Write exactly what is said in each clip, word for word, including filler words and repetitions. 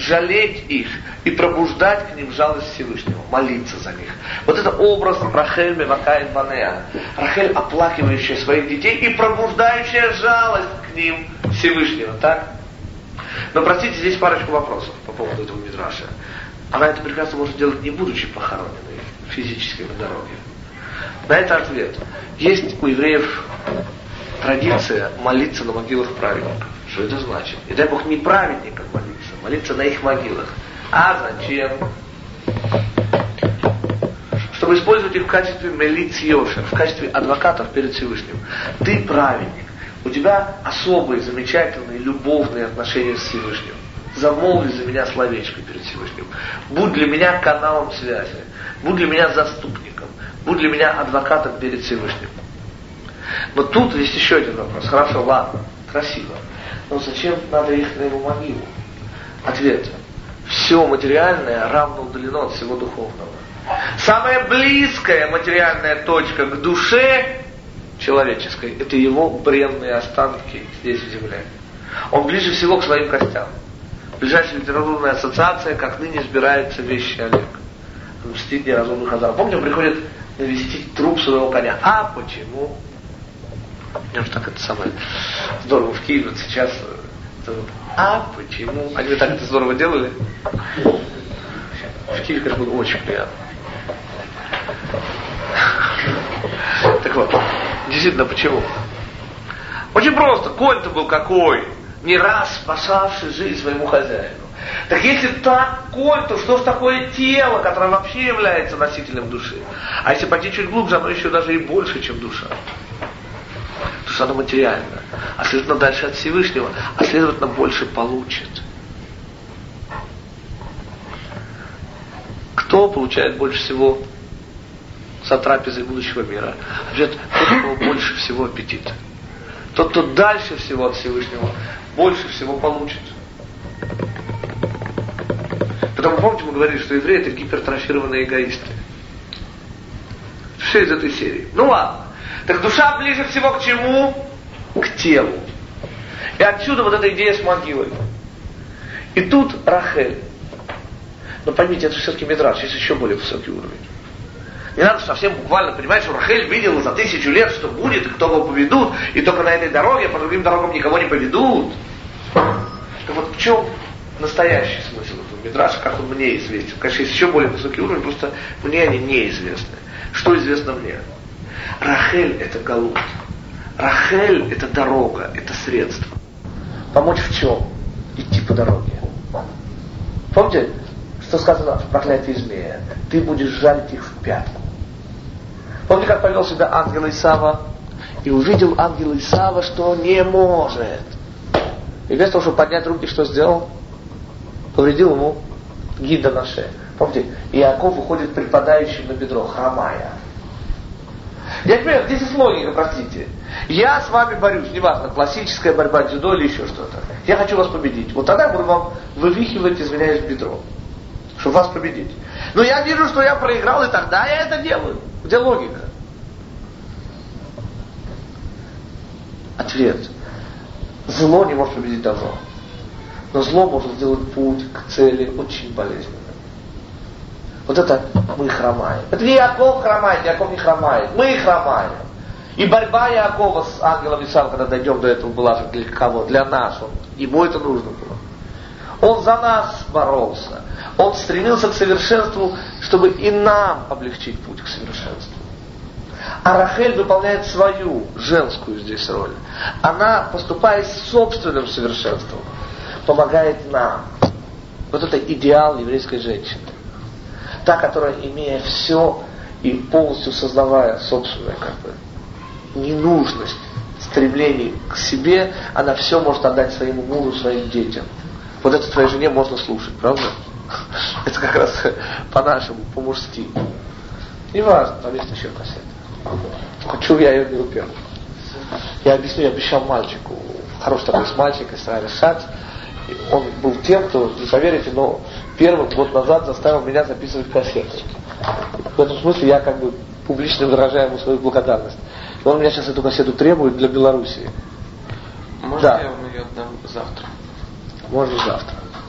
жалеть их и пробуждать к ним жалость Всевышнего, молиться за них. Вот это образ Рахель Мевакает Банеа. Рахель, оплакивающая своих детей и пробуждающая жалость к ним Всевышнего, так? Но, простите, здесь парочку вопросов по поводу этого мидраша. Она это прекрасно может делать, не будучи похороненной физически на дороге. На это ответ. Есть у евреев традиция молиться на могилах праведников. Что это значит? И дай Бог не праведникам молиться, молиться на их могилах. А зачем? Чтобы использовать их в качестве мелиц йошер, в качестве адвокатов перед Всевышним. Ты праведник. У тебя особые, замечательные, любовные отношения с Всевышним. Замолви за меня словечко перед Всевышним. Будь для меня каналом связи. Будь для меня заступником. Будь для меня адвокатом перед Всевышним. Но тут есть еще один вопрос. Хорошо, ладно, красиво. Но зачем надо их на его могилу? Ответ. Все материальное равно удалено от всего духовного. Самая близкая материальная точка к душе человеческой – это его бренные останки здесь в земле. Он ближе всего к своим костям. Ближайшая литературная ассоциация, как ныне избирается вещи Олег. Мстит неразумных хазар. Помните, он приходит навестить труп своего коня. А почему? Мне же так это самое здорово в Киеве вот сейчас. Это вот, а почему? Они так это здорово делали. В Киеве, конечно, было очень приятно. Так вот, действительно, почему? Очень просто. Конь-то был какой? Не раз спасавший жизнь своему хозяину. Так если так конь, то что ж такое тело, которое вообще является носителем души? А если пойти чуть глубже, оно еще даже и больше, чем душа. Потому что оно материально. А следовательно, дальше от Всевышнего. А следовательно, больше получит. Кто получает больше всего со трапезой будущего мира? Ответ, тот, у кого больше всего аппетит. Тот, кто дальше всего от Всевышнего, больше всего получит. Потому, помните, мы говорили, что евреи это гипертрофированные эгоисты. Все из этой серии. Ну ладно. Так душа ближе всего к чему? К телу. И отсюда вот эта идея с могилой. И тут Рахель. Но поймите, это все-таки мидраш, есть еще более высокий уровень. Не надо совсем буквально понимать, что Рахель видела за тысячу лет, что будет, и кто его поведут, и только на этой дороге, а по другим дорогам никого не поведут. Так вот, в чем настоящий смысл этого мидраша, как он мне известен? Конечно, есть еще более высокий уровень, просто мне они неизвестны. Что известно мне? Рахель это галут. Рахель это дорога, это средство. Помочь в чем? Идти по дороге. Помните, что сказано в проклятии змея? Ты будешь жалить их в пятку. Помните, как повел себя ангел Исава? И увидел ангел Исава, что не может. И вместо того, чтобы поднять руки, что сделал? Повредил ему гида на шее. Помните, Иаков выходит припадающим на бедро, хромая. Я понимаю, здесь есть логика, простите. Я с вами борюсь, неважно, классическая борьба, дзюдо или еще что-то. Я хочу вас победить. Вот тогда я буду вам вывихивать, извиняюсь, бедро. Чтобы вас победить. Но я вижу, что я проиграл, и тогда я это делаю. Где логика? Ответ. Зло не может победить добро. Но зло может сделать путь к цели очень болезненным. Вот это мы хромаем. Это не Иаков хромает, Иаков не хромает. Мы хромаем. И борьба Иакова с ангелом Исава, когда дойдем до этого, была же для кого? Для нас. Он, ему это нужно было. Он за нас боролся. Он стремился к совершенству, чтобы и нам облегчить путь к совершенству. А Рахель выполняет свою женскую здесь роль. Она, поступая с собственным совершенством, помогает нам. Вот это идеал еврейской женщины. Та, которая, имея все и полностью сознавая собственную как бы, ненужность стремлений к себе, она все может отдать своему мужу, своим детям. Вот это твоей жене можно слушать, правда? Это как раз по-нашему, по-мужски. Не важно, там есть еще кассета. Хочу я ее не упер. Я объясню, я обещал мальчику, хороший такой мальчик, Исраиль Шац. Он был тем, кто, не поверите, но первым год назад заставил меня записывать кассеты. В этом смысле я как бы публично выражаю ему свою благодарность. И он у меня сейчас эту кассету требует для Белоруссии. Можно да. я вам ее отдам завтра? Можно завтра.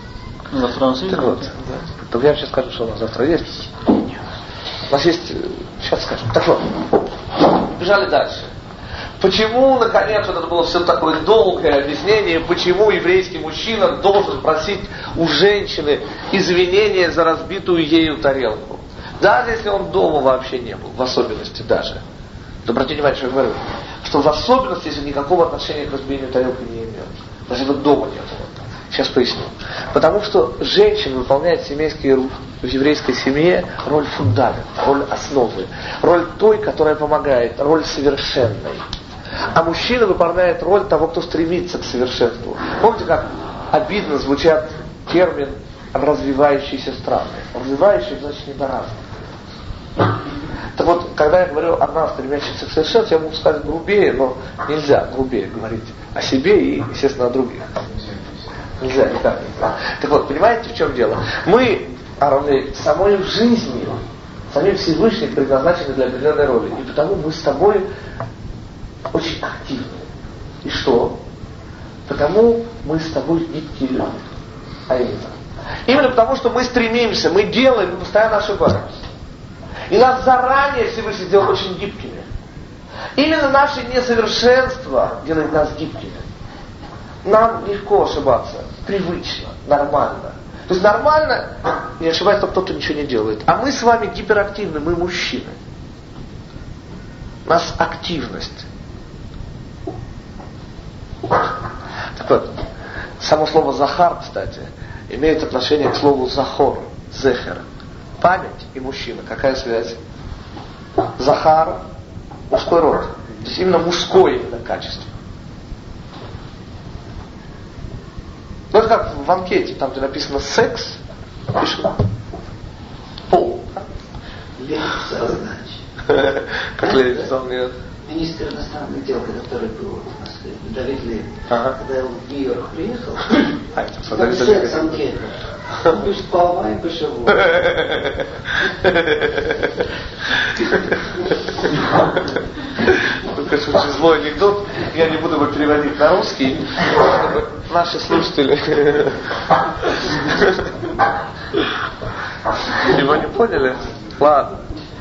Завтра у нас есть? Так вот, только я вам сейчас скажу, что у нас завтра есть. У нас есть... Сейчас скажу. Так вот, бежали дальше. Почему, наконец, вот это было все такое долгое объяснение, почему еврейский мужчина должен просить у женщины извинения за разбитую ею тарелку? Даже если он дома вообще не был, в особенности даже. То обратите внимание, что я говорю, что в особенности, если никакого отношения к разбиению тарелки не имел. Даже вот дома не было. Сейчас поясню. Потому что женщина выполняет семейский рух в еврейской семье роль фундамента, роль основы, роль той, которая помогает, роль совершенной. А мужчина выполняет роль того, кто стремится к совершенству. Помните, как обидно звучат термин «развивающиеся страны». Развивающие значит недоразвитые. Так вот, когда я говорю о нас, стремящихся к совершенству, я могу сказать грубее, но нельзя грубее говорить о себе и, естественно, о других. Нельзя, никак нельзя. Так вот, понимаете, в чем дело? Мы, равны самой жизни, самим Всевышним предназначены для определенной роли. И потому мы с тобой очень активны. И что? Потому мы с тобой гибкие люди. А именно. Именно потому, что мы стремимся, мы делаем, мы постоянно ошибаемся. И нас заранее Всевышний сделал очень гибкими. Именно наше несовершенство делает нас гибкими. Нам легко ошибаться. Привычно, нормально. То есть нормально не ошибается тот, кто ничего не делает. А мы с вами гиперактивны, мы мужчины. У нас активность. Так вот, само слово «захар», кстати, имеет отношение к слову «захор», «зехер». Память и мужчина. Какая связь? Захар – мужской род. То есть именно мужское именно качество. Ну, это как в анкете, там где написано «секс», пишут «пол». Леонид Александрович. Как Леонид Александрович? Министр иностранных дел, который был в Москве, Давид Левин, ага. когда он в Нью-Йорк приехал, а, там секс-анкета. Он пишет «Палма и Башеву». Это, конечно, очень злой анекдот. Я не буду его переводить на русский, чтобы наши слушатели его не поняли. Ладно.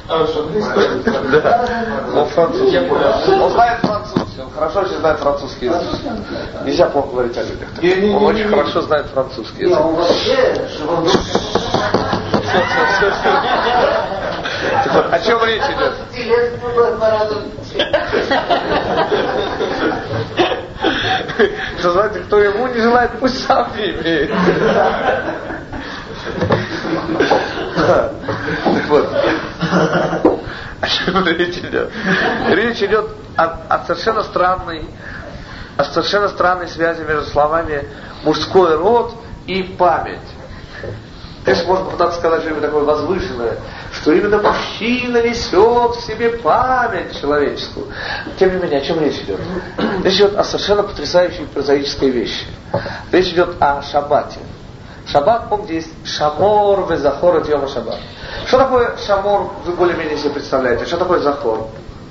Да. Он французский. Он знает французский. Он хорошо очень знает французский язык. Нельзя плохо говорить о людях. Он очень хорошо знает французский язык. Он вообще живой. Так вот, о чем речь идет? Что, знаете, кто ему не желает, пусть сам не имеет. Так вот, о чем речь идет? Речь идет о, о совершенно странной, о совершенно странной связи между словами мужской род и память. Конечно, можно попытаться сказать что-нибудь такое возвышенное, что именно мужчина несет в себе память человеческую. Тем не менее, о чем речь идет? Речь идет о совершенно потрясающей прозаической вещи. Речь идет о шаббате. Шаббат, помните, есть шамор, везахор, это йома шаббат. Что такое шамор, вы более-менее себе представляете? Что такое захор?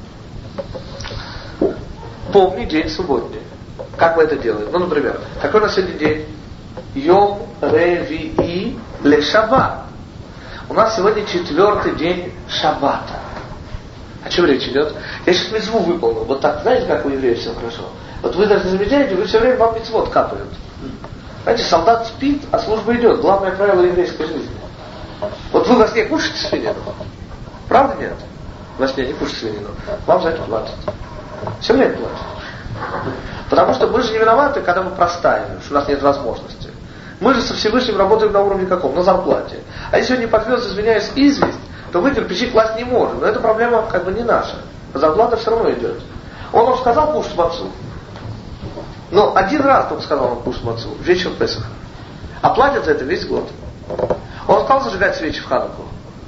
Помни день субботний. Как мы это делаем? Ну, например, какой у нас сегодня день? Йом ревии ле шаббат. У нас сегодня четвертый день шаббата. О чем речь идет? Я сейчас мицву выполнил. Вот так, знаете, как у евреев все хорошо? Вот вы даже не замечаете, вы все время вам мицвот капают. Знаете, солдат спит, а служба идет. Главное правило еврейской жизни. Вот вы во сне кушаете свинину? Правда нет? Во сне не кушаете свинину. Вам за это платят. Все время платят. Потому что мы же не виноваты, когда мы простаиваем, что у нас нет возможности. Мы же со Всевышним работаем на уровне каком? На зарплате. А если он не подвез, извиняюсь, известь, то мы кирпичи класть не можем. Но эта проблема как бы не наша. Зарплата все равно идет. Он вам сказал кушать мацу. Но один раз только сказал он кушать мацу. Вечер Песаха. А платят за это весь год. Он сказал зажигать свечи в Хануку.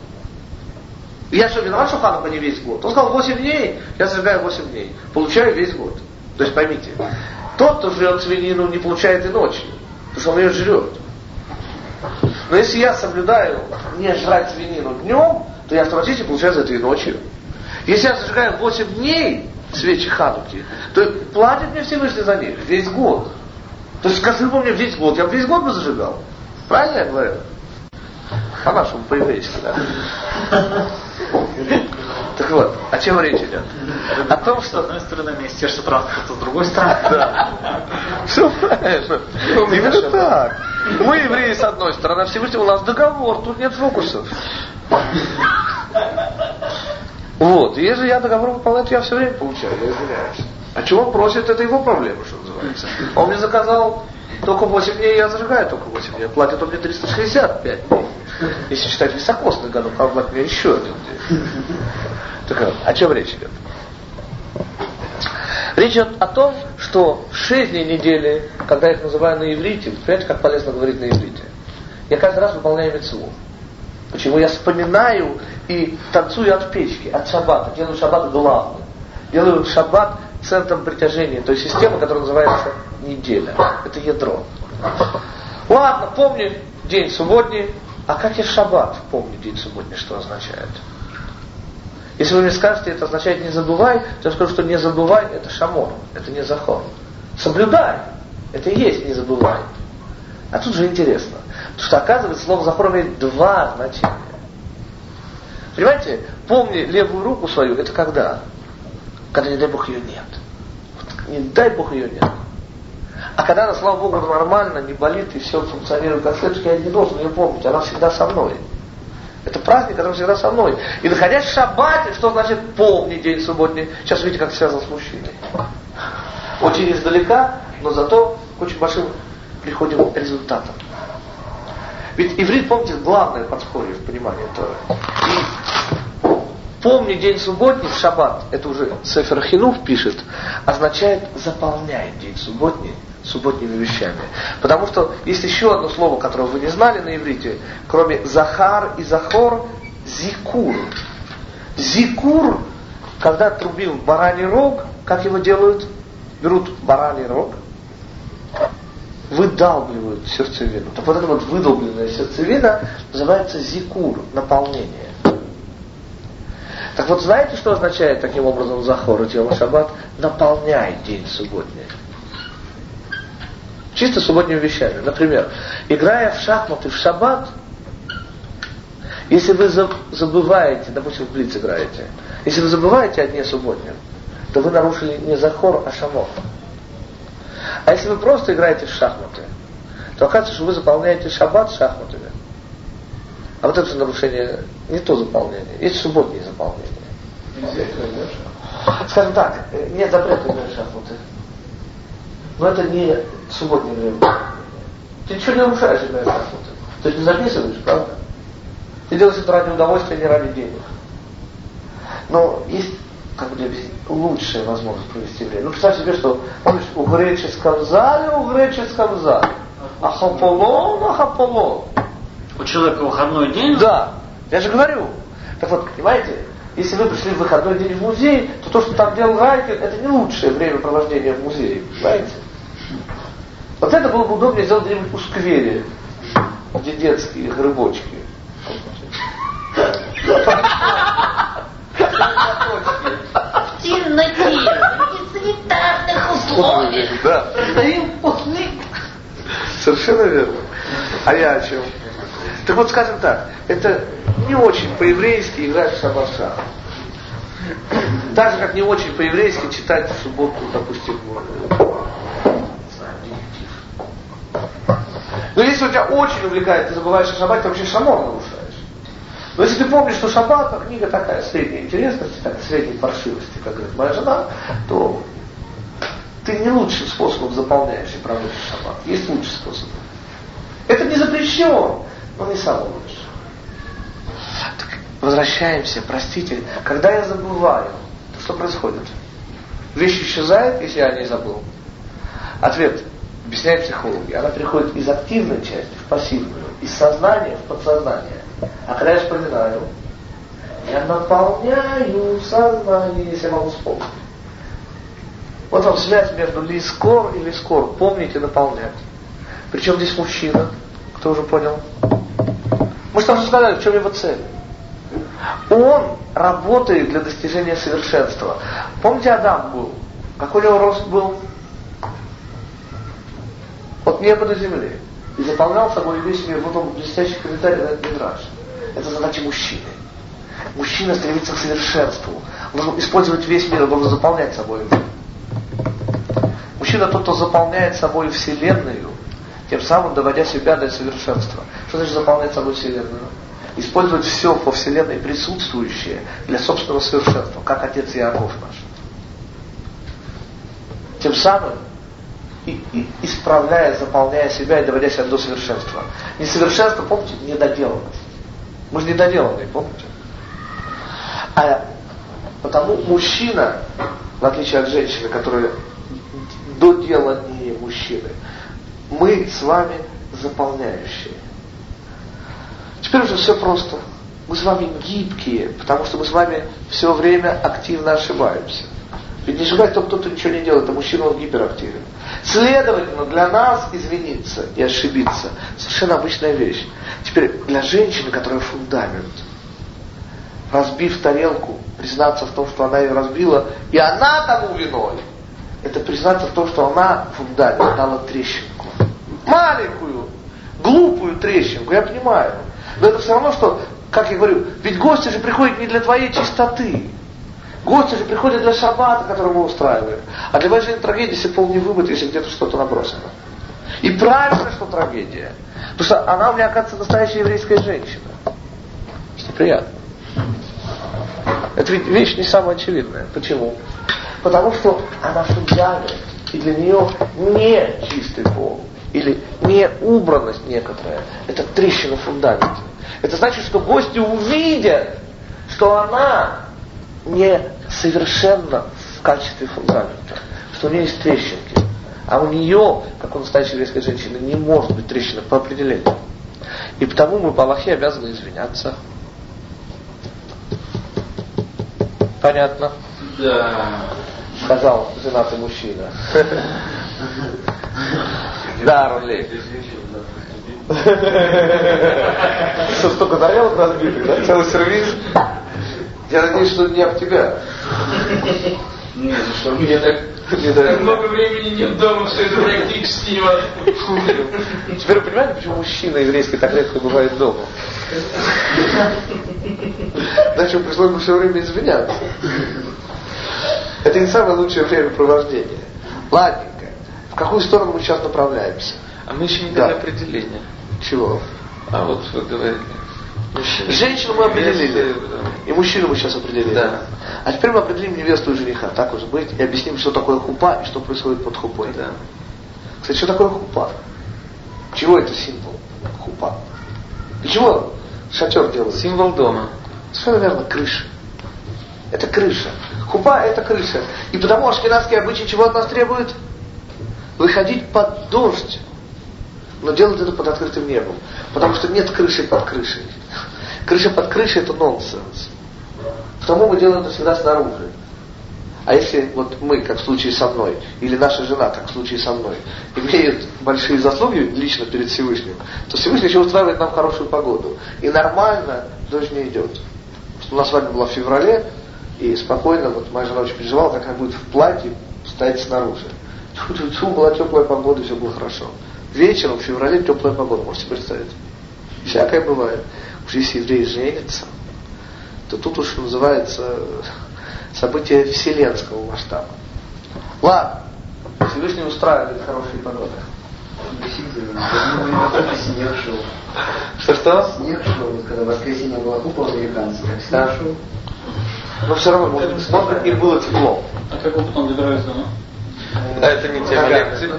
Я что, виноват, что Ханука не весь год? Он сказал восемь дней, я зажигаю восемь дней. Получаю весь год. То есть поймите, тот, кто жрет свинину, не получает и ночью. Потому что он ее жрет. Но если я соблюдаю не жрать свинину днем, то я автоматически получаю за это и ночью. Если я зажигаю восемь дней свечи Хануки, то платят мне Всевышний за них весь год. То есть скажи бы мне весь год, я бы весь год бы зажигал. Правильно я говорю? По-нашему, по-еврейски, да. Так вот, о чем речь идет? О том, что... С одной стороны, Министерство транспорта, с другой стороны. Да. Все правильно. Именно так. Мы евреи с одной стороны, а Всевышний у нас договор, тут нет фокусов. Вот. И если я договор выполняю, то я все время получаю, я извиняюсь. А чего он просит, это его проблема, что называется. Он мне заказал только восемь дней, я зажигаю только восемь дней. Платит он мне триста шестьдесят пять дней. Если считать високосный году, он платит мне еще один день. Так, о чем речь идет? Речь идет о том, что шесть дней недели, когда я их называю на иврите, понимаете, как полезно говорить на иврите, я каждый раз выполняю мицву. Почему? Я вспоминаю и танцую от печки, от шаббата. Делаю шаббат главным. Делаю шаббат центром притяжения, то есть система, которая называется неделя. Это ядро. Ладно, помни день субботний, а как я шаббат помню день субботний, что означает? Если вы мне скажете, это означает не забывай, то я скажу, что не забывай, это шамор, это не захор. Соблюдай, это и есть не забывай. А тут же интересно, потому что оказывается, слово захор имеет два значения. Понимаете, помни левую руку свою, это когда? Когда, не дай Бог, ее нет. Вот, не дай Бог, ее нет. А когда она, слава Богу, нормально, не болит и все функционирует как следует, я не должен ее помнить, она всегда со мной. Это праздник, который всегда со мной. И находясь в шаббате, что значит помни день субботний? Сейчас видите, как связан с мужчиной. Очень издалека, но зато к очень большим приходим результатам. Ведь иврит, помните, главное подспорье в понимании Торы. И помни день субботний в шаббат, это уже Сефер Хинух пишет, означает заполняй день субботний субботними вещами. Потому что есть еще одно слово, которое вы не знали на иврите, кроме захар и захор, зикур. Зикур, когда трубил бараний рог, как его делают? Берут бараний рог, выдалбливают сердцевину. Так вот эта вот выдолбленная сердцевина называется зикур, наполнение. Так вот, знаете, что означает таким образом захор и тело шаббат? Наполняй день субботний. Чисто субботними вещами. Например, играя в шахматы в шаббат, если вы забываете, допустим, в блиц играете, если вы забываете о дне субботнем, то вы нарушили не захор, а шамор. А если вы просто играете в шахматы, то оказывается, что вы заполняете шаббат шахматами. А вот это нарушение не то заполнение, есть субботнее заполнение. Скажем так, нет запрета играть в шахматы. Но это не субботнее время. Ты ничего не нарушаешь, играя в шахматы. То есть не записываешь, правда? Ты делаешь это ради удовольствия, не ради денег. Но есть, как бы объяснить, лучшая возможность провести время. Ну, представь себе, что, помнишь, у греческого зале, у греческого зале. Ахаполон, ахаполон. У человека выходной день? Да, я же говорю. Так вот, понимаете, если вы пришли в выходной день в музей, то то, что там делал Райкин, это не лучшее времяпровождение в музее, понимаете? Вот это было бы удобнее сделать где-нибудь у сквере, где детские грибочки. В темноте, в санитарных условиях. Да. Продаем вкусный. Совершенно верно. А я о чем? Так вот, скажем так, это не очень по-еврейски играть в шаббат шах. Так же, как не очень по-еврейски читать в субботу, допустим, но если у тебя очень увлекает, ты забываешь о шаббате, ты вообще шамор нарушаешь. Но если ты помнишь, что шаббат, а книга такая средней интересности, так, средней паршивости, как говорит моя жена, то ты не лучшим способом заполняешь и проводишь шаббат. Есть лучший способ. Это не запрещено, но не самый лучший. Так, возвращаемся, простите, когда я забываю, то что происходит? Вещь исчезает, если я о ней забыл. Ответ. Объясняют психологи. Она переходит из активной части в пассивную, из сознания в подсознание. А когда я вспоминаю, я наполняю сознание, если я могу вспомнить. Вот вам связь между лискор и лискор. Помните, наполнять. Причем здесь мужчина. Кто уже понял? Мы же там сказали, в чем его цель. Он работает для достижения совершенства. Помните, Адам был? Какой у него рост был? От неба до земли. и заполнял собой весь мир. Вот он блестящий комментарий на этот мидраш. Это задача мужчины. Мужчина стремится к совершенству. Он должен использовать весь мир, он должен заполнять собой мир. Мужчина тот, кто заполняет собой Вселенную, тем самым доводя себя до совершенства. Что значит заполнять собой Вселенную? Использовать все по Вселенной присутствующее для собственного совершенства, как отец Иаков наш. Тем самым и, и, исправляя, заполняя себя и доводя себя до совершенства. Несовершенство, помните, недоделанность. Мы же недоделанные, помните? А потому мужчина, в отличие от женщины, которая доделаннее мужчины, мы с вами заполняющие. Теперь уже все просто. Мы с вами гибкие, потому что мы с вами все время активно ошибаемся. Ведь не ошибается тот, кто ничего не делает, а мужчина он гиперактивен. Следовательно, для нас извиниться и ошибиться совершенно обычная вещь. Теперь для женщины, которая фундамент, разбив тарелку, признаться в том, что она ее разбила, и она тому виной, это признаться в том, что она фундамент дала трещинку. Маленькую, глупую трещинку, я понимаю. Но это все равно, что, как я говорю, ведь гости же приходят не для твоей чистоты. Гости же приходят для шаббата, который мы устраиваем. А для большой трагедии, если пол не вымыт, если где-то что-то набросано. И правильно, что трагедия. Потому что она у меня, оказывается, настоящая еврейская женщина. Что приятно. Это ведь вещь не самая очевидная. Почему? Потому что она фундамент. И для нее не чистый пол. Или не убранность некоторая. Это трещина фундамента. Это значит, что гости увидят, что она не совершенна в качестве фундамента. Что у нее есть трещинки. А у нее, как у настоящей еврейской женщины, не может быть трещина по определению. И потому мы по Аллахе обязаны извиняться. Понятно? Да. Сказал женатый мужчина. Да, Рули. Что, столько тарелок разбитых, да? Целый сервис? Я надеюсь, что не об тебя. Нет, что мне так... Так много времени нет дома, все это практически невозможно. Теперь вы понимаете, почему мужчина еврейский так редко бывает дома? Иначе пришлось бы все время извиняться. Это не самое лучшее времяпровождение. Ладненько. В какую сторону мы сейчас направляемся? А мы еще не дали определения. Чего? А вот вы говорили. Мужчина. Женщину мы определили. И мужчину мы сейчас определили. Да. А теперь мы определим невесту и жениха. Так уже быть. И объясним, что такое хупа и что происходит под хупой. Да. Кстати, что такое хупа? Чего это символ? Хупа. Для чего шатер делают? Символ дома. Совершенно верно, крыша. Это крыша. Хупа это крыша. И потому ашкеназские обычаи чего от нас требуют? Выходить под дождь. Но делать это под открытым небом. Потому что нет крыши под крышей. Крыша под крышей это нонсенс. Потому мы делаем это всегда снаружи. А если вот мы, как в случае со мной, или наша жена, как в случае со мной, имеют большие заслуги лично перед Всевышним, то Всевышний еще устраивает нам хорошую погоду. И нормально дождь не идет. У нас с вами была в феврале, и спокойно, вот моя жена очень переживала, как она будет в платье стоять снаружи. Тьфу-тьфу-тьфу, была теплая погода, все было хорошо. Вечером в феврале теплая погода, можете представить. Всякое бывает. Уж если еврей женится, то тут уж называется событие вселенского масштаба. Ладно, Всевышний устраивает хорошие погоды. Снег шел. Что-что? Снег шел, вот когда в воскресенье была купа американцев, как снег Да. шел. Но все равно, может быть, смотрят, им было тепло. А как вы потом добирались дома? А это не тема лекции.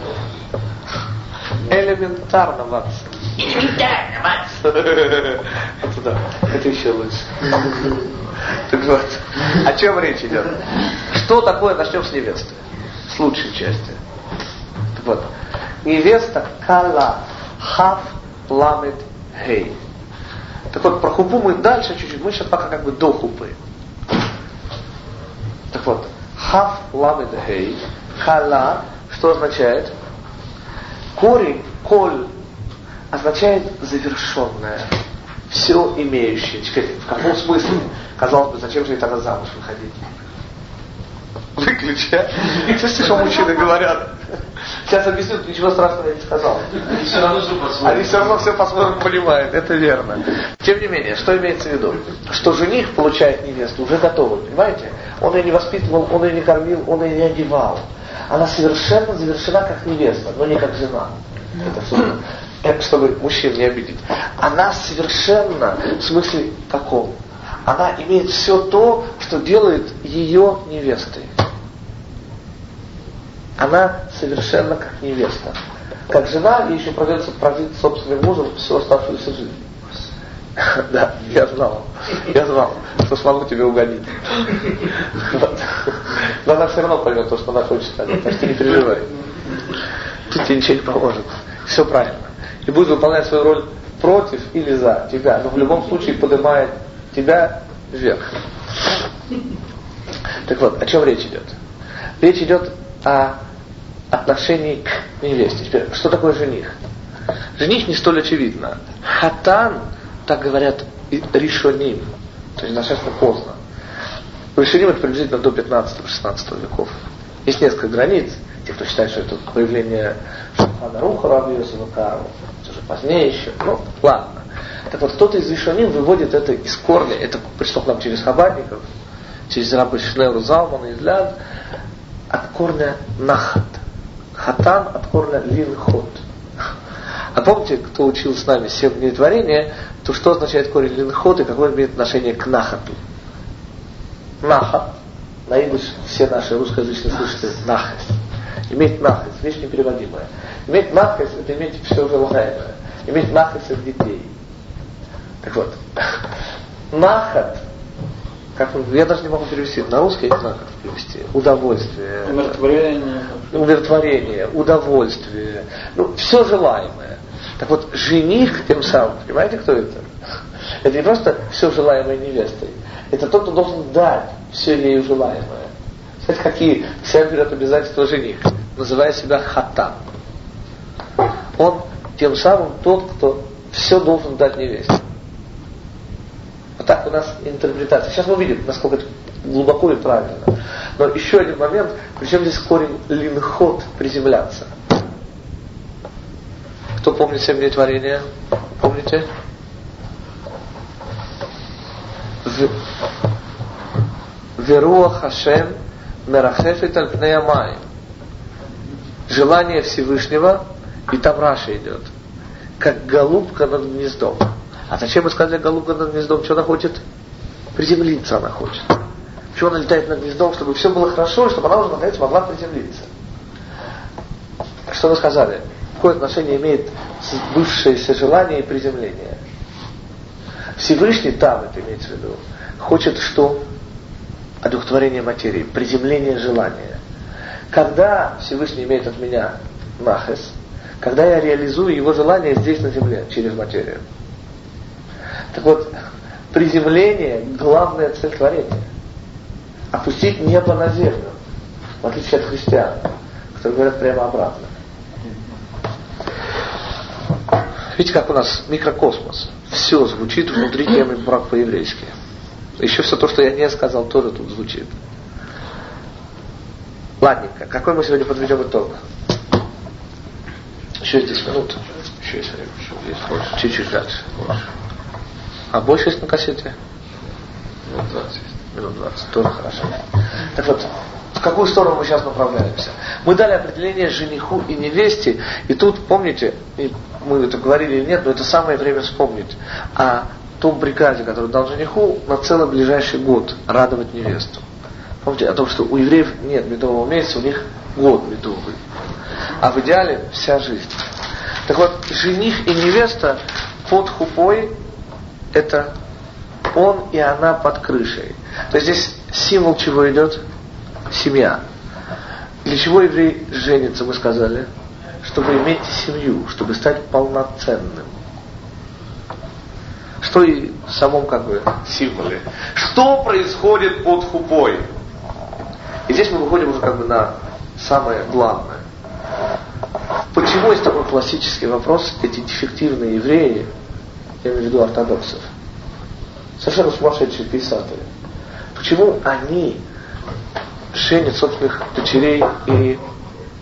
Элементарно, Макс. Элементарно, Макс. Это да, это еще лучше. Так вот, о чем речь идет? Что такое, начнем с невесты. С лучшей части. Так вот, невеста кала, хав, ламет, хей. Так вот, про хупу мы дальше чуть-чуть, мы сейчас пока как бы до хупы. Так вот, хав, ламет, хей, кала, что означает? Корень, коль, означает завершенное, все имеющее. Теперь, в каком смысле? Казалось бы, зачем же ей тогда замуж выходить? Выключи, а? Слышите, что мужчины говорят? Сейчас объясню, ничего страшного я не сказал. Они все равно все по-своему. Они все равно все по-своему понимают, это верно. Тем не менее, что имеется в виду? Что жених получает невесту уже готовую, понимаете? Он ее не воспитывал, он ее не кормил, он ее не одевал. Она совершенно завершена как невеста, но не как жена. Это сложно. Это чтобы мужчин не обидеть. Она совершенно, в смысле каком? Она имеет все то, что делает ее невестой. Она совершенно как невеста. Как жена, ей еще придется прожить собственным мужем всю оставшуюся жизнь. Да, я знал. Я знал, что смогу тебе угодить. Но она все равно поймет то, что она хочет сказать. Так что не переживай. Тут тебе ничего не поможет. Все правильно. И будет выполнять свою роль против или за тебя. Но в любом случае поднимает тебя вверх. Так вот, о чем речь идет? Речь идет о отношении к невесте. Теперь, что такое жених? Жених не столь очевидно. Хатан, так говорят, ришоним, то есть достаточно поздно. Ришоним это приблизительно до пятнадцатого-шестнадцатого веков. Есть несколько границ. Те, кто считает, что это появление Шулхан Аруха Раби Йосефа Кару, это уже позднее еще. Ну, ладно. Так вот, кто-то из ришоним выводит это из корня. Это пришло к нам через хабадников, через Рабби Шнеуру Залмана из Ляд, от корня нахат. Хатан от корня линхот. А помните, кто учил с нами семь дней творения, то что означает корень линхот и какое имеет отношение к нахату? Нахат. На идыш все наши русскоязычные слышат нахат. Иметь нахат, вещь непереводимая. Иметь нахат, это иметь все желаемое. Иметь нахат от детей. Так вот, нахат, как я даже не могу перевести на русский, я не знаю, как перевести. Удовольствие. Умиротворение. Умиротворение, удовольствие. Ну, все желаемое. Так вот, жених тем самым, понимаете, кто это? Это не просто все желаемое невестой. Это тот, кто должен дать все ею желаемое. Знаете, какие себя берет обязательства жених? Называя себя хатан. Он тем самым тот, кто все должен дать невесте. Вот так у нас интерпретация. Сейчас мы увидим, насколько это глубоко и правильно. Но еще один момент, причем здесь корень линхот, приземляться. Кто помнит семь дней творения? Помните? Веруах Хашем мерахефет аль пней амаим. Желание Всевышнего, и там Раша идет, как голубка над гнездом. А зачем мы сказали голубка над гнездом? Что она хочет? Приземлиться она хочет. Почему она летает над гнездом? Чтобы все было хорошо, чтобы она уже наконец могла приземлиться. Что мы сказали? Какое отношение имеет сбывшееся желание и приземление? Всевышний там, это имеется в виду, хочет что? Одухотворение материи, приземление желания. Когда Всевышний имеет от меня нахес, когда я реализую его желание здесь на земле, через материю. Так вот, приземление – главная цель творения. Опустить небо на землю, в отличие от христиан, которые говорят прямо обратно. Видите, как у нас микрокосмос. Все звучит внутри темы брак по-еврейски. Еще все то, что я не сказал, тоже тут звучит. Ладненько, какой мы сегодня подведем итог? Еще есть десять минут. Еще есть время. Есть больше. Чуть-чуть дальше. Больше. А больше есть на кассете? Минут двадцать. Минут двадцать. Тоже хорошо. Так вот, в какую сторону мы сейчас направляемся? Мы дали определение жениху и невесте. И тут, помните, мы это говорили или нет, но это самое время вспомнить о том приказе, который дал жениху на целый ближайший год радовать невесту. Помните о том, что у евреев нет медового месяца, у них год медовый. А в идеале вся жизнь. Так вот, жених и невеста под хупой — это он и она под крышей. То есть здесь символ чего идет? Семья. Для чего еврей женится, мы сказали? Чтобы иметь семью, чтобы стать полноценным. Что и в самом как бы символе. Что происходит под хупой? И здесь мы выходим уже как бы на самое главное. Почему есть такой классический вопрос, эти дефективные евреи, я имею в виду ортодоксов, совершенно сумасшедшие писатели, почему они женят собственных дочерей и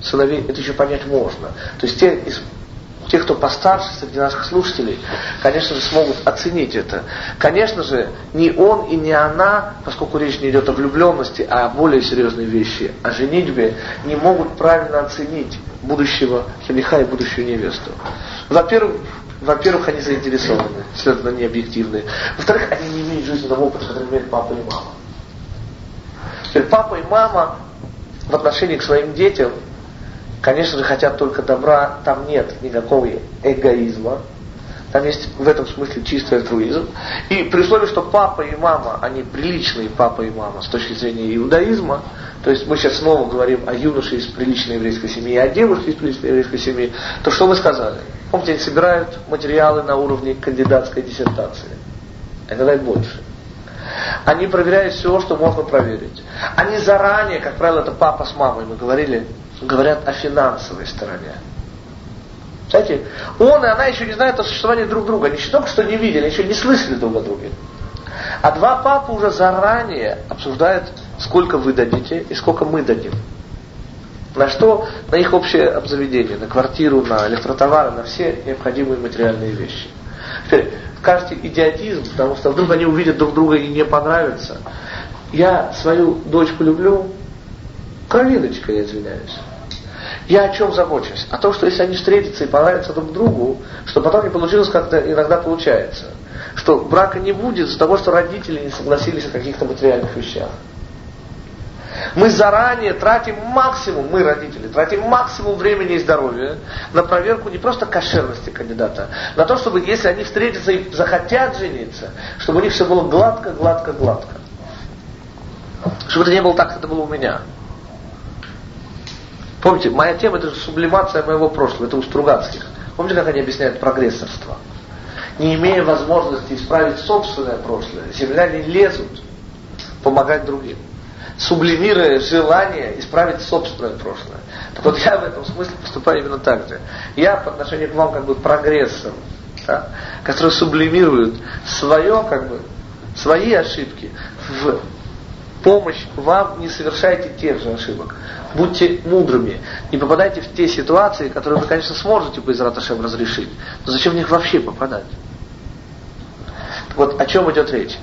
сыновей, это еще понять можно. То есть те, из, те, кто постарше среди наших слушателей, конечно же, смогут оценить это. Конечно же, ни он и не она, поскольку речь не идет о влюбленности, а о более серьезной вещи, о женитьбе, не могут правильно оценить будущего жениха и будущую невесту. Во-первых, во-первых, они заинтересованы, следовательно, не объективны. Во-вторых, они не имеют жизненного опыта, который имеют папа и мама. Теперь папа и мама в отношении к своим детям, конечно же, хотят только добра, там нет никакого эгоизма, там есть в этом смысле чистый альтруизм. И при условии, что папа и мама, они приличные папа и мама с точки зрения иудаизма, то есть мы сейчас снова говорим о юноше из приличной еврейской семьи, о девушке из приличной еврейской семьи, то что мы сказали? Помните, они собирают материалы на уровне кандидатской диссертации. Иногда и больше. Они проверяют все, что можно проверить. Они заранее, как правило, это папа с мамой, мы говорили, говорят о финансовой стороне. Знаете, он и она еще не знают о существовании друг друга. Они еще только что не видели, еще не слышали друг о друге. А два папы уже заранее обсуждают, сколько вы дадите и сколько мы дадим. На что? На их общее обзаведение, на квартиру, на электротовары, на все необходимые материальные вещи. Теперь, кажется, идиотизм, потому что вдруг они увидят друг друга и не понравится. Я свою дочку люблю, кровиночка, я извиняюсь. Я о чем забочусь? О том, что если они встретятся и понравятся друг другу, что потом не получилось, как иногда получается. Что брака не будет из-за того, что родители не согласились о каких-то материальных вещах. Мы заранее тратим максимум, мы, родители, тратим максимум времени и здоровья на проверку не просто кошерности кандидата, на то, чтобы, если они встретятся и захотят жениться, чтобы у них все было гладко, гладко, гладко. Чтобы это не было так, как это было у меня. Помните, моя тема — это сублимация моего прошлого, это у Стругацких. Помните, как они объясняют прогрессорство? Не имея возможности исправить собственное прошлое, земляне лезут помогать другим, сублимируя желание исправить собственное прошлое. Так вот, я в этом смысле поступаю именно так же. Я по отношению к вам как бы прогрессор, да, который сублимирует свое, как бы, свои ошибки в помощь вам, не совершайте тех же ошибок. Будьте мудрыми. Не попадайте в те ситуации, которые вы, конечно, сможете по Израт Ашем разрешить. Но зачем в них вообще попадать? Так вот, о чем идет речь?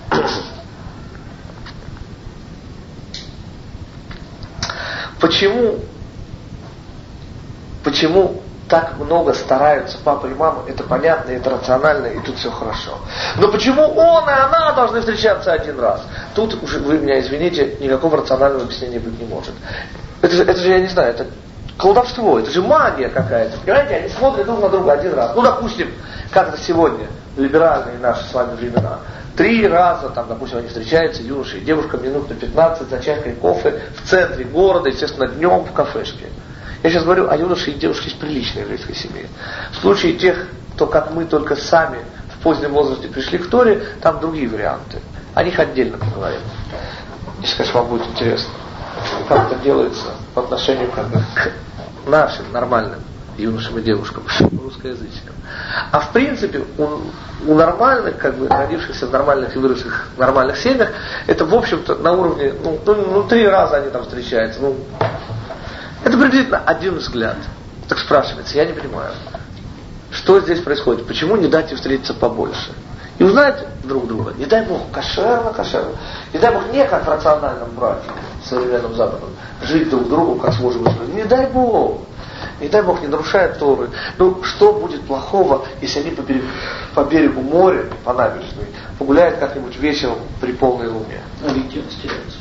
Почему, почему так много стараются папа и мама? Это понятно, это рационально, и тут все хорошо. Но почему он и она должны встречаться один раз? Тут уже, вы меня извините, никакого рационального объяснения быть не может. Это же, это же, я не знаю, это колдовство, это же магия какая-то. Понимаете, они смотрят друг на друга один раз. Ну, допустим, как это сегодня, либеральные наши с вами времена. Три раза, там, допустим, они встречаются, юноша и девушка, минут на пятнадцать за чашкой кофе в центре города, естественно, днем в кафешке. Я сейчас говорю о юноше и девушке из приличной еврейской семьи. В случае тех, кто, как мы, только сами в позднем возрасте пришли к Торе, там другие варианты. О них отдельно поговорим. Если, конечно, вам будет интересно, как это делается по отношению как бы, к нашим нормальным юношам и девушкам, русскоязычным. А в принципе, у, у нормальных, как бы, родившихся в нормальных и выросших в нормальных семьях, это, в общем-то, на уровне, ну, ну, ну три раза они там встречаются. Ну, это приблизительно один взгляд. Так спрашивается, я не понимаю, что здесь происходит, почему не дать им встретиться побольше? И узнать друг друга, не дай Бог, кошерно, кошерно. Не дай Бог, не как в рациональном браке, в современном Западном, жить друг другу, как с мужем и женой. Не дай Бог. Не дай Бог, не нарушая Торы. Ну, что будет плохого, если они по берегу, по берегу моря, по набережной, погуляют как-нибудь вечером при полной луне? Объективность теряется.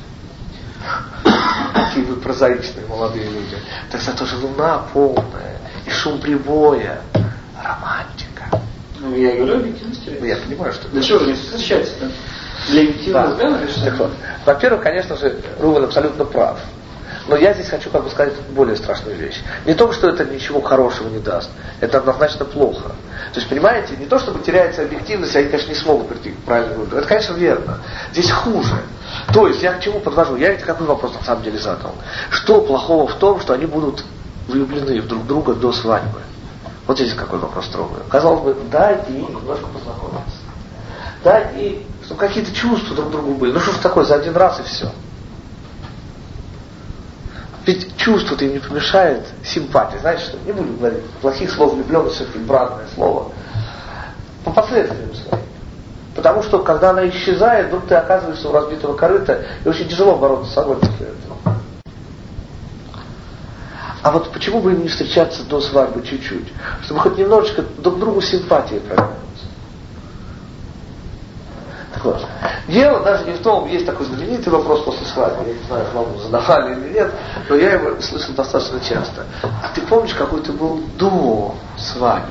Какие вы прозаичные молодые люди. Так зато же луна полная, и шум прибоя, романтика. Ну, я говорю, объективность теряется. Ну, я понимаю, что... Да что вы не встречаетесь-то? Для объективного Да. взгляда решили? Так вот. Во-первых, конечно же, Рувен абсолютно прав. Но я здесь хочу как бы сказать более страшную вещь. Не то, что это ничего хорошего не даст. Это однозначно плохо. То есть, понимаете, не то, чтобы теряется объективность, они, конечно, не смогут прийти к правильному выводу. Это, конечно, верно. Здесь хуже. То есть, я к чему подвожу? Я ведь какой вопрос на самом деле задал? Что плохого в том, что они будут влюблены в друг друга до свадьбы? Вот здесь какой вопрос трогаю. Казалось бы, дай и немножко познакомиться. Дай и, чтобы какие-то чувства друг к другу были. Ну что ж такое, за один раз и все. Ведь чувство-то им не помешает симпатия. Знаете что? Не буду говорить плохих слов, влюбленность все-таки бранное слово. По последствиям своим. Потому что, когда она исчезает, вдруг ты оказываешься у разбитого корыта, и очень тяжело бороться с собой после этого. А вот почему бы им не встречаться до свадьбы чуть-чуть? Чтобы хоть немножечко друг другу симпатии проявляться. Так вот, дело даже не в том, есть такой знаменитый вопрос после свадьбы, я не знаю, вам задавали или нет, но я его слышал достаточно часто. А ты помнишь, какой ты был до свадьбы?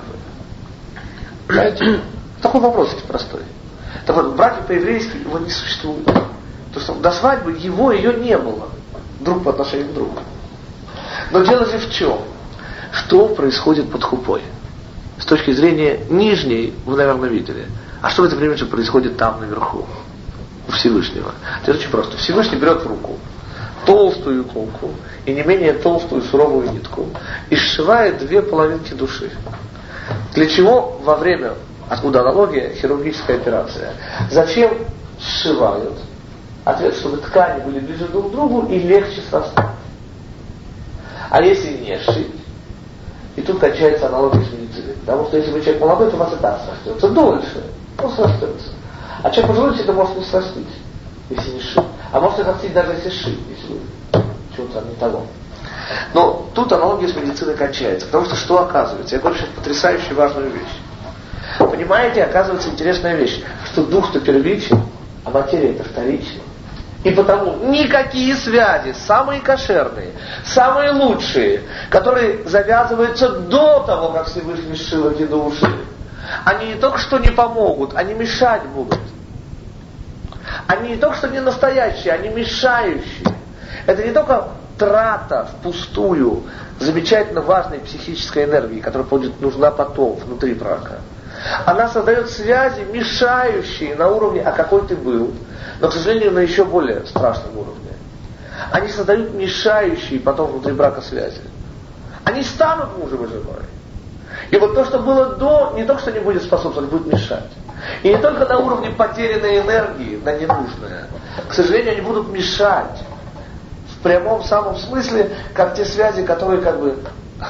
Знаете, такой вопрос есть простой. Так вот, в браке по-еврейски его не существует. То, что до свадьбы его, ее не было. Друг по отношению к другу. Но дело же в чем? Что происходит под хупой? С точки зрения нижней, вы, наверное, видели. А что в это время же происходит там наверху? У Всевышнего. Это очень просто. Всевышний берет в руку толстую иголку и не менее толстую суровую нитку и сшивает две половинки души. Для чего во время, откуда аналогия, хирургическая операция? Зачем сшивают? Ответ, чтобы ткани были ближе друг к другу и легче срастать. А если не сшить, и тут кончается аналогия с медициной. Потому что если вы человек молодой, то у вас и так срастется дольше, он срастется. А человек пожилой это может не срастить, если не сшить. А может не срастить даже если сшить, если вы чего-то не того. Но тут аналогия с медициной кончается. Потому что что оказывается? Я говорю сейчас потрясающую важную вещь. Понимаете, оказывается интересная вещь, что дух-то первичен, а материя-то вторична. И потому никакие связи, самые кошерные, самые лучшие, которые завязываются до того, как Всевышний сшил эти души, они не только что не помогут, они мешать будут. Они не только что не настоящие, они мешающие. Это не только трата впустую замечательно важной психической энергии, которая будет нужна потом, внутри брака. Она создает связи, мешающие на уровне, а какой ты был, но, к сожалению, на еще более страшном уровне. Они создают мешающие потом внутри брака связи. Они станут мужем и женой. И вот то, что было до, не только что не будет способствовать, будет мешать. И не только на уровне потерянной энергии, на ненужное. К сожалению, они будут мешать. В прямом самом смысле, как те связи, которые как бы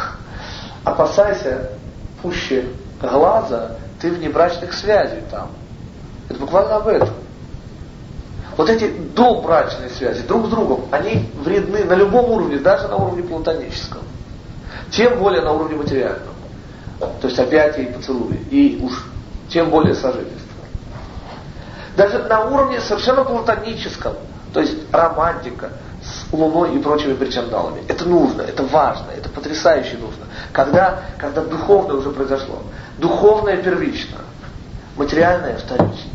опасайся пуще глаза, ты внебрачных связей там. Это буквально об этом. Вот эти добрачные связи друг с другом, они вредны на любом уровне, даже на уровне платоническом. Тем более на уровне материальном. То есть объятия и поцелуи. И уж тем более сожительство. Даже на уровне совершенно платоническом, то есть романтика с луной и прочими причандалами. Это нужно, это важно, это потрясающе нужно. Когда, когда духовное уже произошло. Духовное первично, материальное вторично.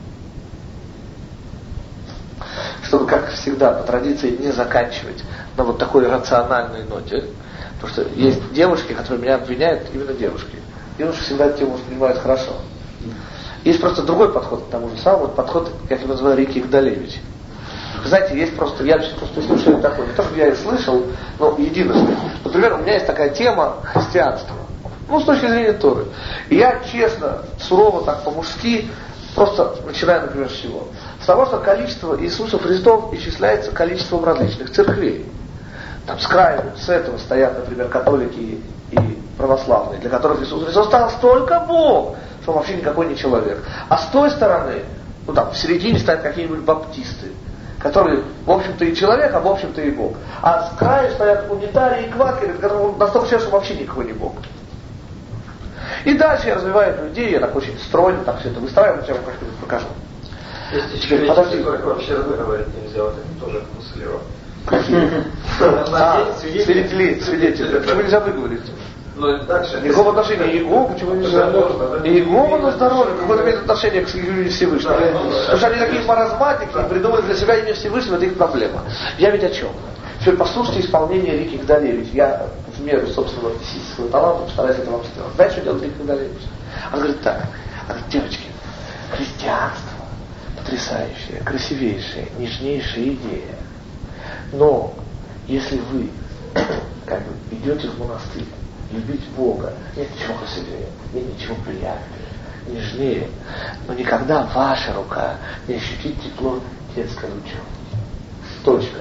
Чтобы, как всегда, по традиции не заканчивать на вот такой рациональной ноте. Потому что есть девушки, которые меня обвиняют, именно девушки. Девушки всегда эту тему воспринимают хорошо. Есть просто другой подход к тому же самому, вот подход, как я называю, Рики Игдалевич. Вы знаете, есть просто, я просто слушаю такое, не то, что я и слышал, но единожды. Например, у меня есть такая тема христианства. Ну, с точки зрения Торы. И я честно, сурово, так по-мужски, просто начинаю, например, с чего? С того, что количество Иисусов Христов исчисляется количеством различных церквей. Там с краю, с этого стоят, например, католики и православные, для которых Иисус Христос стал столько Бог, что он вообще никакой не человек. А с той стороны, ну там, в середине стоят какие-нибудь баптисты, которые, в общем-то, и человек, а в общем-то и Бог. А с краю стоят унитарии и квакеры, которые настолько человек, что вообще никакой не Бог. И дальше я развиваю эту идею, я так очень стройно так все это выстраиваю, я вам как-нибудь покажу. Если Теперь, подожди. только вообще разговаривать нельзя, вот это тоже мыслево. А, свидетели, свидетели. Почему нельзя выговорить? Никакого отношения к Иегову, почему нельзя? Иегова на здоровье, какое имеет отношение к имени Всевышнего. Потому что они такие маразматики, придумали для себя имя Всевышнего, это их проблема. Я ведь о чем? Теперь послушайте исполнение Рики Игдалевич. Я в меру собственного психического таланта стараюсь это вам сделать. Знаете, что делает Рики Игдалевич? Он говорит так. Он говорит, девочки, христианство потрясающая, красивейшая, нежнейшая идея. Но если вы как бы идете в монастырь, любить Бога, нет ничего красивее, нет ничего приятнее, нежнее, но никогда ваша рука не ощутит тепло детской ручки. Точка.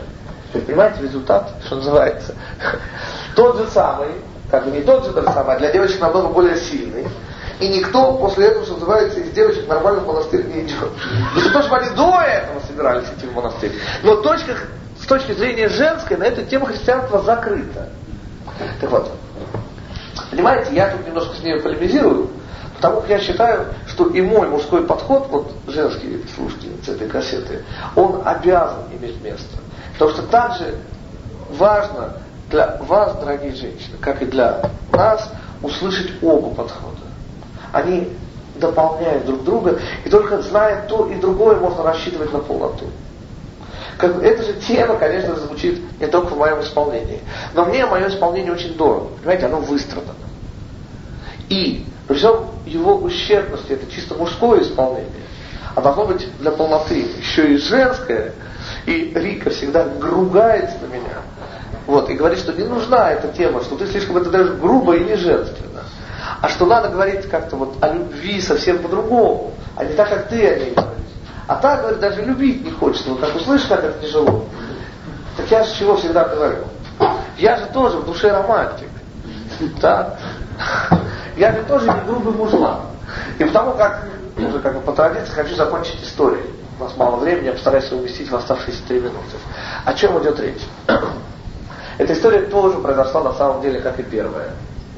Вы понимаете, результат, что называется. Тот же самый, как бы не тот же, тот же самый, а для девочек намного более сильный. И никто после этого, что называется, из девочек нормально в монастырь не идет. Из-за того, что они до этого собирались идти в монастырь. Но точка, с точки зрения женской на эту тему христианства закрыта. Так вот, понимаете, я тут немножко с ней полемизирую, потому что я считаю, что и мой мужской подход, вот женский слушательницы этой кассеты, он обязан иметь место. Потому что также важно для вас, дорогие женщины, как и для нас, услышать оба подхода. Они дополняют друг друга, и только зная то и другое, можно рассчитывать на полноту. Как, эта же тема, конечно, звучит не только в моем исполнении. Но мне мое исполнение очень дорого. Понимаете, оно выстрадано. И при всем его ущербности, это чисто мужское исполнение, а должно быть для полноты еще и женское. И Рика всегда ругается на меня. Вот, и говорит, что не нужна эта тема, что ты слишком это даешь грубо и не женственно. А что надо говорить как-то вот о любви совсем по-другому, а не так, как ты о ней говоришь. А так, говорит, даже любить не хочется. Вот как услышишь, как это тяжело. Так я же чего всегда говорю. Я же тоже в душе романтик. Так? Я же тоже не грубый мужлан. И потому как, уже как бы по традиции, хочу закончить историей. У нас мало времени, я постараюсь уместить в оставшиеся три минуты. О чем идет речь? Эта история тоже произошла на самом деле, как и первая.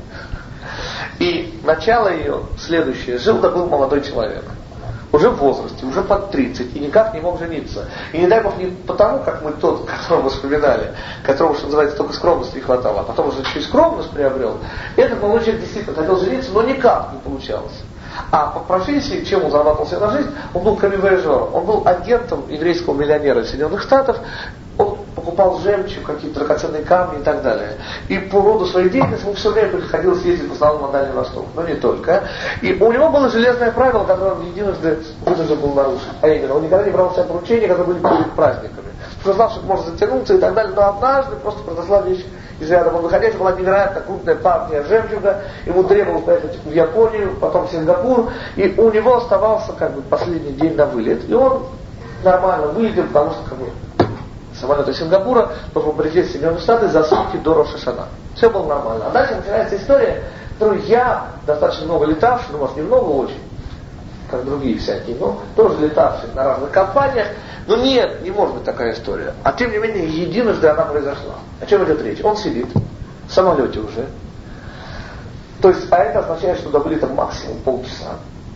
И начало ее следующее. Жил-то был молодой человек. Уже в возрасте, уже под тридцать, и никак не мог жениться. И не дай Бог не потому, как мы тот, которого мы вспоминали, которому, что называется, только скромности не хватало, а потом уже еще и скромность приобрел. Этот молодой человек действительно хотел жениться, но никак не получалось. А по профессии, чем он зарабатывал себе на жизнь, он был камевояжером, он был агентом еврейского миллионера из Соединенных Штатов, он покупал жемчуг, какие-то драгоценные камни и так далее. И по роду своей деятельности ему все время приходилось ездить в основном на Дальний Восток, но не только. И у него было железное правило, которое он единожды вынужден был нарушить. А именно, он никогда не брал себе поручения, которые были перед праздниками. Потому что знал, что может затянуться и так далее, но однажды просто произошла вещь из ряда вон выходящая, была невероятно крупная партия жемчуга, ему требовалось поехать в Японию, потом в Сингапур, и у него оставался как бы последний день на вылет, и он нормально вылетел, потому что как бы самолет из Сингапура должен прилететь в Соединенные Штаты за сутки до Рош ха-Шана. Все было нормально. А дальше начинается история, которую я, достаточно много летавший, ну может немного очень, как другие всякие, но тоже летавший на разных компаниях, но нет, не может быть такая история. А тем не менее, единожды она произошла. О чем идет речь? Он сидит в самолете уже. То есть, а это означает, что добыли там максимум полчаса.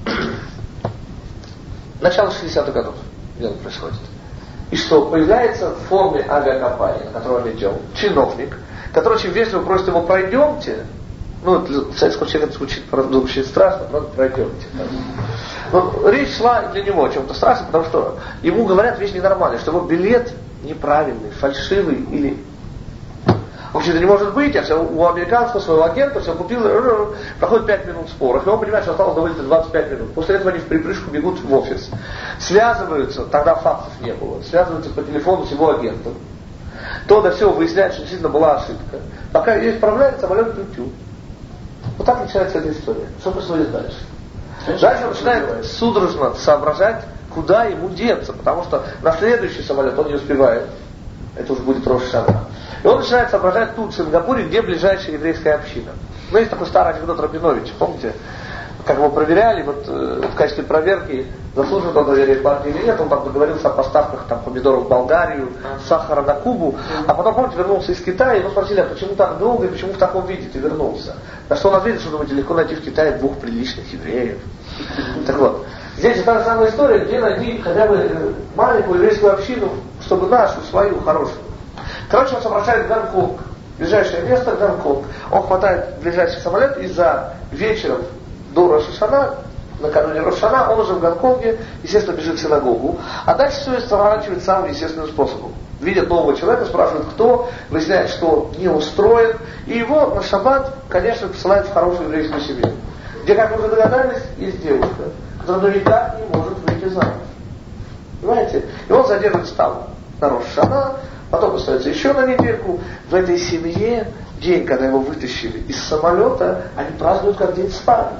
Начало шестидесятых годов дело происходит. И что появляется в форме авиакомпании, на которой он летел, чиновник, который очень вежливо просит его: пройдемте. Ну, для советского человека звучит, правда, очень страшно, правда, пройдемте. Но речь шла для него о чем-то страшном, потому что ему говорят вещь ненормальная, что его билет неправильный, фальшивый или... Вообще-то не может быть, а все, у американского своего агента все купил, проходит пять минут споров, и он понимает, что осталось до вылета двадцать пять минут. После этого они в припрыжку бегут в офис. Связываются, тогда фактов не было, связываются по телефону с его агентом. То до всего выясняет, что действительно была ошибка. Пока ее исправляет, самолет тю-тю. Вот так начинается эта история. Что происходит дальше? Дальше он начинает судорожно соображать, куда ему деться, потому что на следующий самолет он не успевает. Это уже будет Рош ха-Шана. И он начинает соображать тут, в Сингапуре, где ближайшая еврейская община. Ну, есть такой старый анекдот Рабиновича, помните? Как его проверяли, вот э, в качестве проверки, заслуживает он доверия партии или нет, он там договорился о поставках там, помидоров в Болгарию, сахара на Кубу, а потом, помните, вернулся из Китая, и его спросили: а почему так долго и почему в таком виде ты вернулся? На что он ответил, что, думаете, легко найти в Китае двух приличных евреев. Так вот, здесь же та же самая история, где найти хотя бы маленькую еврейскую общину, чтобы нашу, свою, хорошую. Короче, он соображает в Гонконг, ближайшее место Гонконг. Он хватает ближайший самолет, и за вечером до Рош ха-Шана, накануне Рош ха-Шана, он уже в Гонконге, естественно, бежит в синагогу. А дальше все это сворачивает самым естественным способом. Видят нового человека, спрашивают, кто, выясняет, что он не устроен, и его на шаббат, конечно, посылают в хорошую еврейскую семью, где, как вы уже догадались, есть девушка, которая ну никак не может выйти замуж. Понимаете? И он задерживается там на Рош ха-Шана, потом остается еще на недельку. В этой семье день, когда его вытащили из самолета, они празднуют как день свадьбы.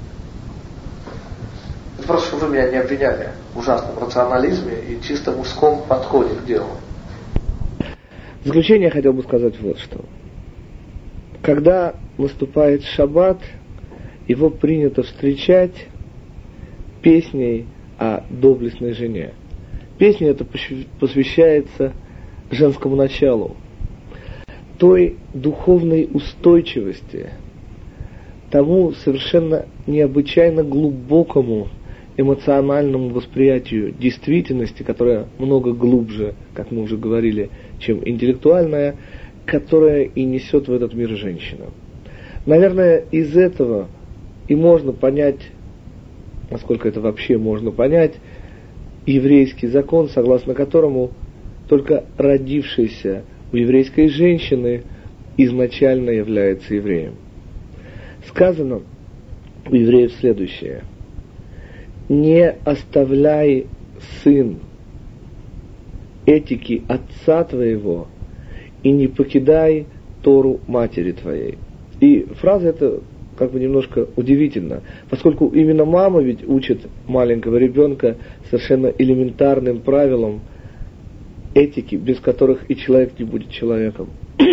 Это просто, чтобы вы меня не обвиняли в ужасном рационализме и чисто мужском подходе к делу. В заключение я хотел бы сказать вот что. Когда наступает шаббат, его принято встречать песней о доблестной жене. Песня эта посвящается женскому началу, той духовной устойчивости, тому совершенно необычайно глубокому эмоциональному восприятию действительности, которая много глубже, как мы уже говорили, чем интеллектуальная, которая и несет в этот мир женщина. Наверное, из этого и можно понять, насколько это вообще можно понять, еврейский закон, согласно которому только родившийся у еврейской женщины изначально является евреем. Сказано у евреев следующее: «Не оставляй, сын, этики отца твоего, и не покидай Тору матери твоей». И фраза эта как бы немножко удивительна, поскольку именно мама ведь учит маленького ребенка совершенно элементарным правилам этики, без которых и человек не будет человеком.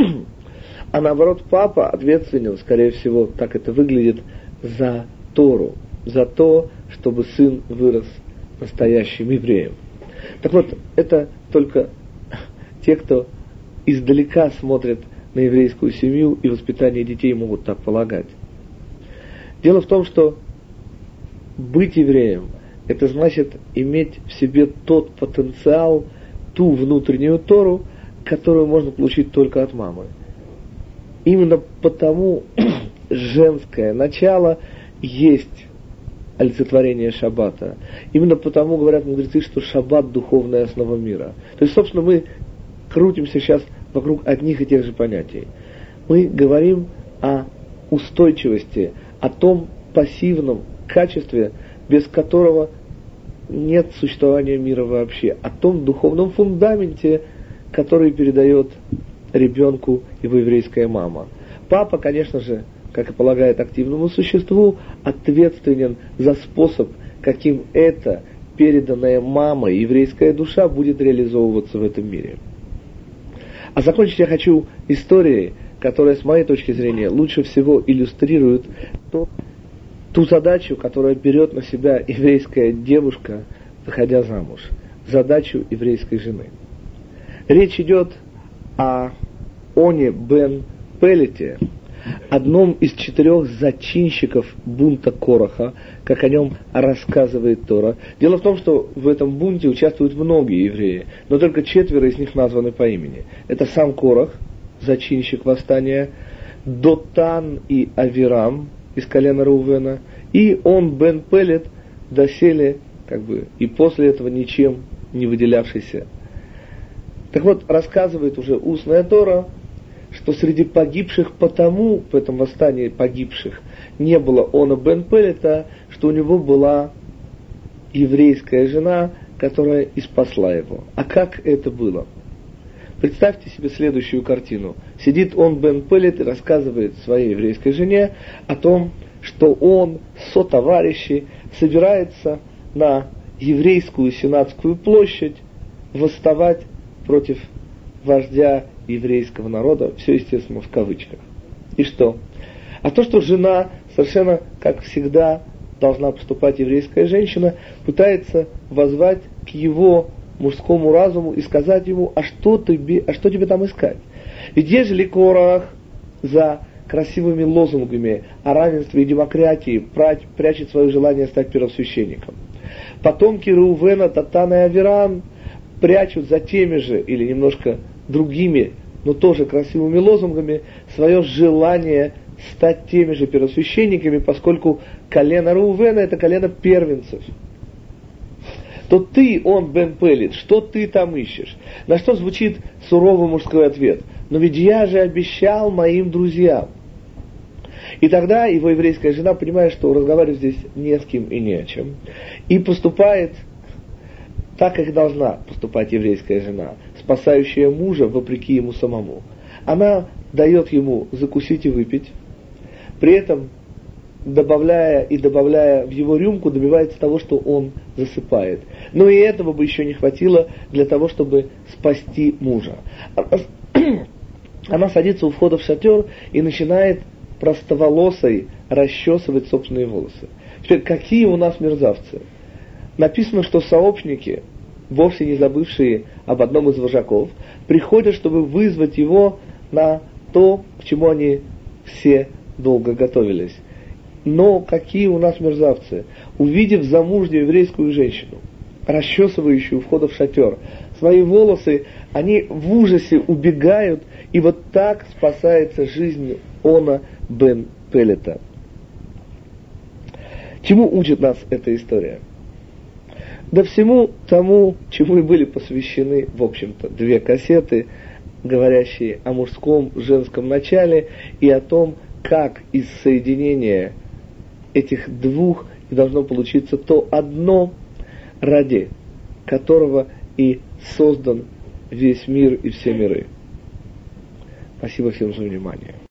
А наоборот, папа ответственен, скорее всего, так это выглядит, за Тору, за то, чтобы сын вырос настоящим евреем. Так вот, это только те, кто издалека смотрят на еврейскую семью и воспитание детей, могут так полагать. Дело в том, что быть евреем – это значит иметь в себе тот потенциал, ту внутреннюю Тору, которую можно получить только от мамы. Именно потому женское начало есть олицетворение шаббата. Именно потому говорят мудрецы, что шаббат – духовная основа мира. То есть, собственно, мы крутимся сейчас вокруг одних и тех же понятий. Мы говорим о устойчивости, о том пассивном качестве, без которого нет существования мира вообще, о том духовном фундаменте, который передает ребенку его еврейская мама. Папа, конечно же, как и полагает активному существу, ответственен за способ, каким эта переданная мамой еврейская душа будет реализовываться в этом мире. А закончить я хочу историей, которая, с моей точки зрения, лучше всего иллюстрирует то, ту задачу, которую берет на себя еврейская девушка, выходя замуж. Задачу еврейской жены. Речь идет о Оне бен Пелете, одном из четырех зачинщиков бунта Кораха, как о нем рассказывает Тора. Дело в том, что в этом бунте участвуют многие евреи, но только четверо из них названы по имени. Это сам Корах, зачинщик восстания, Дотан и Авирам из колена Рувена, и он бен Пелет, доселе, как бы, и после этого ничем не выделявшийся. Так вот, рассказывает уже устная Тора, что среди погибших потому, в этом восстании погибших, не было Она бен Пелета, что у него была еврейская жена, которая и спасла его. А как это было? Представьте себе следующую картину. Сидит он бен Пелет и рассказывает своей еврейской жене о том, что он, сотоварищи, собирается на еврейскую сенатскую площадь восставать против вождя еврейского народа, все, естественно, в кавычках. И что? А то, что жена, совершенно как всегда должна поступать еврейская женщина, пытается воззвать к его мужскому разуму и сказать ему, а что тебе, а что тебе там искать? Ведь ежели Корах за красивыми лозунгами о равенстве и демократии прячет свое желание стать первосвященником, потомки Реувена, Татана и Авирам прячут за теми же, или немножко другими, но тоже красивыми лозунгами, свое желание стать теми же первосвященниками, поскольку колено Реувена – это колено первенцев. То ты, он бен Пелет, что ты там ищешь? На что звучит суровый мужской ответ: но ведь я же обещал моим друзьям. И тогда его еврейская жена, понимая, что разговаривать здесь не с кем и не о чем, и поступает так, как должна поступать еврейская жена, спасающая мужа вопреки ему самому. Она дает ему закусить и выпить, при этом добавляя и добавляя в его рюмку, добивается того, что он засыпает. Но и этого бы еще не хватило для того, чтобы спасти мужа. она садится у входа в шатер и начинает простоволосой расчесывать собственные волосы. Теперь, какие у нас мерзавцы? Написано, что сообщники, вовсе не забывшие об одном из вожаков, приходят, чтобы вызвать его на то, к чему они все долго готовились. Но какие у нас мерзавцы? Увидев замужнюю еврейскую женщину, расчесывающую у входа в шатер, свои волосы, они в ужасе убегают, и вот так спасается жизнь Она бен Пелета. Чему учит нас эта история? Да всему тому, чему и были посвящены, в общем-то, две кассеты, говорящие о мужском, женском начале и о том, как из соединения этих двух должно получиться то одно, ради которого и создан весь мир и все миры. Спасибо всем за внимание.